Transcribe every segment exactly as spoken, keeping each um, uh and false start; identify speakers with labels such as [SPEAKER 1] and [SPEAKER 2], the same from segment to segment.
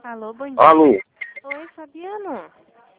[SPEAKER 1] Alô, bom dia.
[SPEAKER 2] Alô?
[SPEAKER 1] Oi, Fabiano.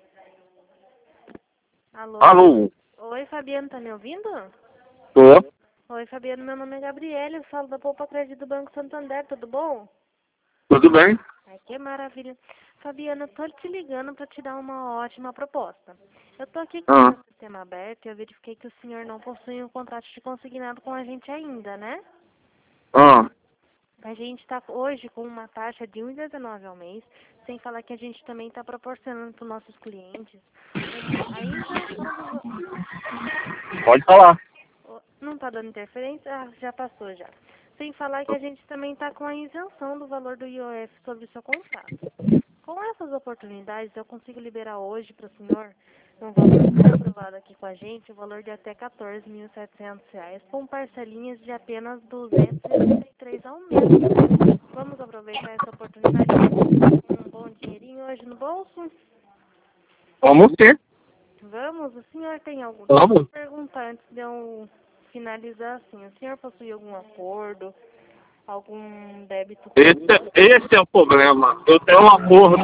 [SPEAKER 1] Alô?
[SPEAKER 2] Alô?
[SPEAKER 1] Oi, Fabiano, tá me ouvindo?
[SPEAKER 2] Tô.
[SPEAKER 1] Oi, Fabiano, meu nome é Gabriela, eu falo da Poupa Crédito do Banco Santander, tudo bom?
[SPEAKER 2] Tudo bem?
[SPEAKER 1] Ai, que maravilha. Fabiano, eu tô te ligando para te dar uma ótima proposta. Eu tô aqui com o
[SPEAKER 2] Ah,
[SPEAKER 1] meu sistema aberto e eu verifiquei que o senhor não possui um contrato de consignado com a gente ainda, né?
[SPEAKER 2] ah.
[SPEAKER 1] A gente está hoje com uma taxa de um vírgula dezenove ao mês, sem falar que a gente também está proporcionando para os nossos clientes uma, a isenção do... va-
[SPEAKER 2] Pode falar.
[SPEAKER 1] o- Não está dando interferência? Ah, já passou já. Sem falar que a gente também está com a isenção do valor do I O F sobre o seu contrato. Com essas oportunidades, eu consigo liberar hoje para o senhor um valor pré-aprovado aqui com a gente, o valor de até quatorze mil e setecentos reais, com parcelinhas de apenas duzentos e sessenta e três ao mês. Vamos aproveitar essa oportunidade para conseguir um bom dinheirinho hoje no bolso?
[SPEAKER 2] Vamos ter.
[SPEAKER 1] Vamos? O senhor tem algum... Deixa eu
[SPEAKER 2] Vamos.
[SPEAKER 1] perguntar antes de eu finalizar assim. O senhor possui algum acordo, algum débito com...
[SPEAKER 2] Esse, esse é o problema. Eu tenho um acordo.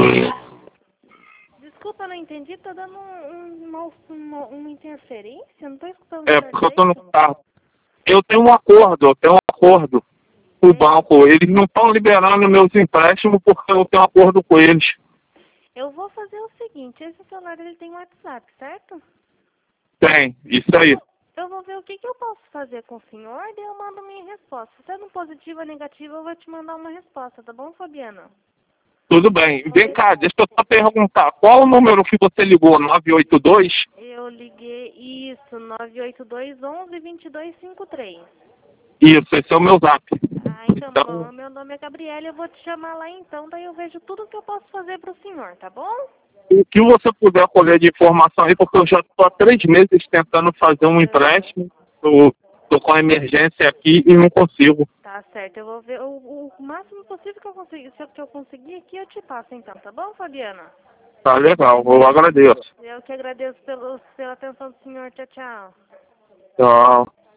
[SPEAKER 1] Desculpa, eu não entendi. Tá dando um, um, uma, uma, uma interferência? Não tô escutando o
[SPEAKER 2] É
[SPEAKER 1] senhor
[SPEAKER 2] porque eu tô no
[SPEAKER 1] direito.
[SPEAKER 2] carro. Eu tenho um acordo, eu tenho um acordo com o
[SPEAKER 1] É,
[SPEAKER 2] banco. Eles não estão liberando meus empréstimos porque eu tenho um acordo com eles.
[SPEAKER 1] eu vou fazer o seguinte. Esse celular ele tem WhatsApp, certo?
[SPEAKER 2] Tem, isso
[SPEAKER 1] Eu
[SPEAKER 2] aí.
[SPEAKER 1] vou, eu vou ver o que, que eu posso fazer com o senhor e eu mando minha resposta. Sendo positiva ou negativa, eu vou te mandar uma resposta, tá bom, Fabiana?
[SPEAKER 2] Tudo bem. Vem cá, deixa eu só perguntar. Qual o número que você ligou? nove oito dois?
[SPEAKER 1] Eu liguei isso, nove oito dois, onze, vinte e dois, cinquenta e três.
[SPEAKER 2] Isso, esse é o meu zap.
[SPEAKER 1] Ah, então,
[SPEAKER 2] Então,
[SPEAKER 1] bom, meu nome é Gabriela, eu vou te chamar lá então, daí eu vejo tudo que eu posso fazer pro senhor, tá bom?
[SPEAKER 2] o que você puder colher de informação aí, porque eu já estou há três meses tentando fazer um empréstimo, estou com a emergência aqui e não consigo.
[SPEAKER 1] Tá certo, eu vou ver o, o máximo possível que eu conseguir, se eu, que eu conseguir aqui, eu te passo então, tá bom, Fabiana?
[SPEAKER 2] Tá legal, eu agradeço.
[SPEAKER 1] Eu que agradeço pelo, pela atenção do senhor, tchau, tchau.
[SPEAKER 2] Tchau.